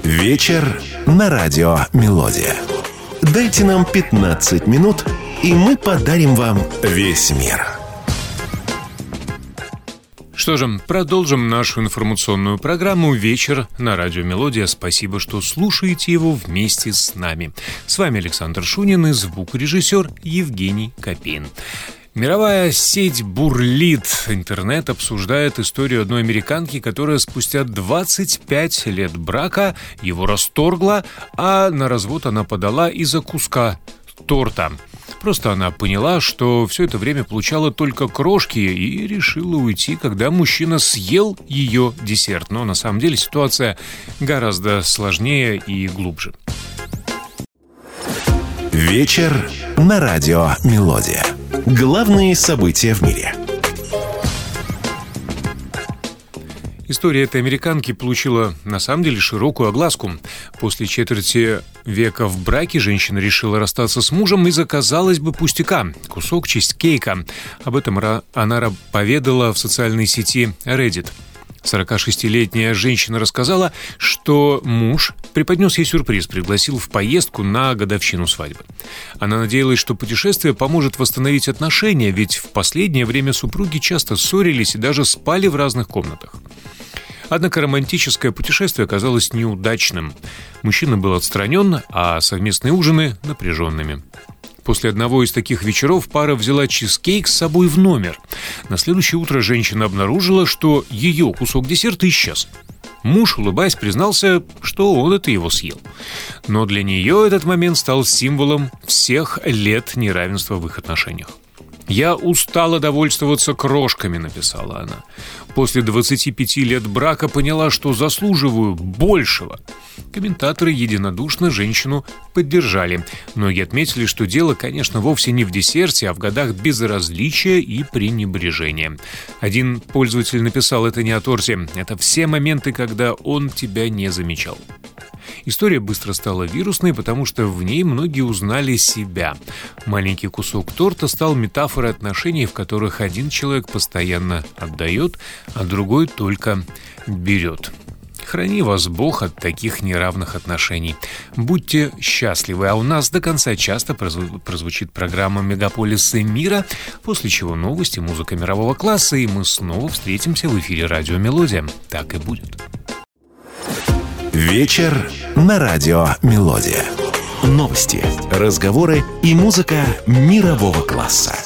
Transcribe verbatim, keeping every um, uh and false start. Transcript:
Вечер на радио «Мелодия». Дайте нам пятнадцать минут, и мы подарим вам весь мир. Что же, продолжим нашу информационную программу «Вечер на радио «Мелодия». Спасибо, что слушаете его вместе с нами. С вами Александр Шунин и звукорежиссер Евгений Копейн. Мировая сеть бурлит. Интернет обсуждает историю одной американки, которая спустя двадцать пять лет брака его расторгла, а на развод она подала из-за куска торта. Просто она поняла, что все это время получала только крошки и решила уйти, когда мужчина съел ее десерт. Но на самом деле ситуация гораздо сложнее и глубже. Вечер на радио «Мелодия». Главные события в мире. История этой американки получила, на самом деле, широкую огласку. После четверти века в браке женщина решила расстаться с мужем из-за, казалось бы, пустяка – кусок чизкейка. Об этом она поведала в социальной сети Reddit. сорокашестилетняя женщина рассказала, что муж преподнес ей сюрприз, пригласил в поездку на годовщину свадьбы. Она надеялась, что путешествие поможет восстановить отношения, ведь в последнее время супруги часто ссорились и даже спали в разных комнатах. Однако романтическое путешествие оказалось неудачным. Мужчина был отстранен, а совместные ужины – напряженными. После одного из таких вечеров пара взяла чизкейк с собой в номер. На следующее утро женщина обнаружила, что ее кусок десерта исчез. Муж, улыбаясь, признался, что он это его съел. Но для нее этот момент стал символом всех лет неравенства в их отношениях. «Я устала довольствоваться крошками», — написала она. «После двадцати пяти лет брака поняла, что заслуживаю большего». Комментаторы единодушно женщину поддержали. Многие отметили, что дело, конечно, вовсе не в десерте, а в годах безразличия и пренебрежения. Один пользователь написал: «Это не о торте, это все моменты, когда он тебя не замечал». История быстро стала вирусной, потому что в ней многие узнали себя. Маленький кусок торта стал метафорой отношений, в которых один человек постоянно отдает, а другой только берет. Храни вас Бог от таких неравных отношений. Будьте счастливы. А у нас до конца часа прозву- прозвучит программа «Мегаполисы мира», после чего новости, музыка мирового класса, и мы снова встретимся в эфире радио «Мелодия». Так и будет. Вечер на радио «Мелодия». Новости, разговоры и музыка мирового класса.